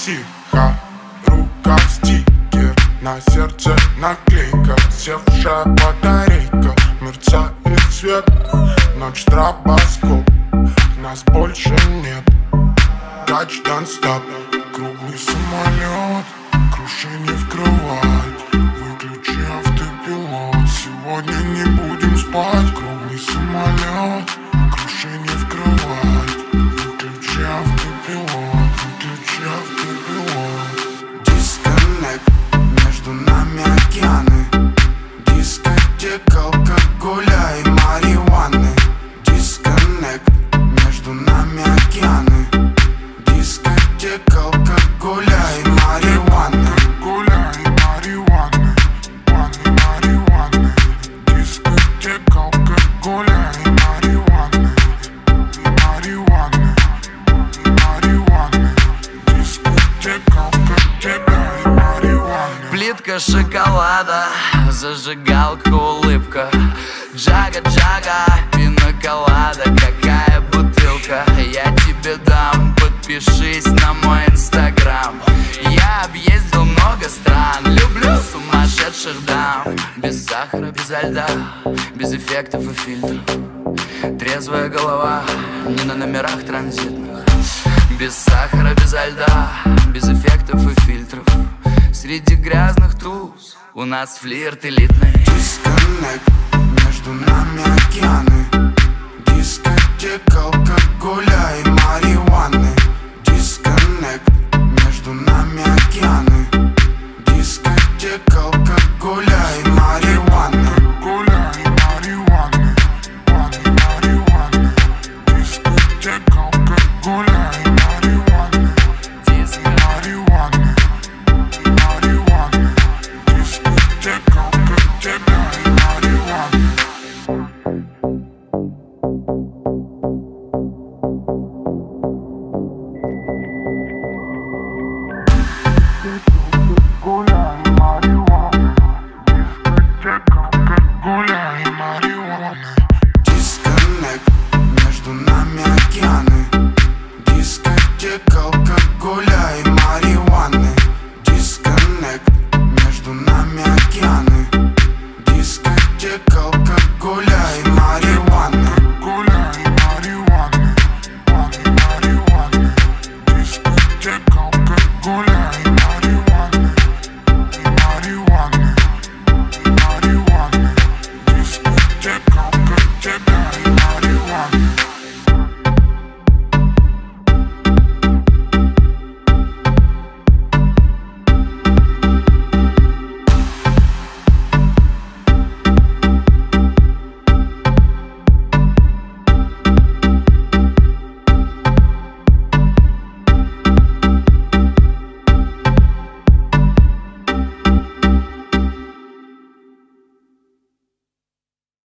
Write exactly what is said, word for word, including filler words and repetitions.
тихо, рука стикер, на сердце наклейка, севшая батарейка, мерцает свет, ночь стробоскоп, нас больше нет. Touch don't stop, круглый самолет, крушение в кровать, выключи автопилот, сегодня не будем спать. Круглый самолет, крушение в кровать, выключи автопилот, выключи автопилот. Дисконнект, между нами океаны, дискотека алкоголя и марихуаны. Дисконнект, между нами океаны, дискотека алкоголя и марихуаны. Алкоголя и марихуаны, ванны марихуаны, дискотека алкоголя и марихуаны, и марихуаны, и марихуаны, дискотека алкоголя и марихуаны. Плитка шоколада, зажигалка, улыбка, джага-джага, пина-колада, какая бутылка. Я тебе дам, подпишись на мой инстаграм. Я объездил много стран, люблю сумасшедших дам. Без сахара, безо льда, без эффектов и фильтров, трезвая голова, не на номерах транзитных. Без сахара, безо льда, без эффектов и фильтров, среди грязных туз у нас флирт элитный. Дисконнект, между нами океаны, дискотека алкоголя и марихуаны. Дисконнект, между нами океаны, дискотека алкоголя и марихуаны. Алкоголя и марихуаны, ванны марихуаны, дискотека алкоголя и марихуаны.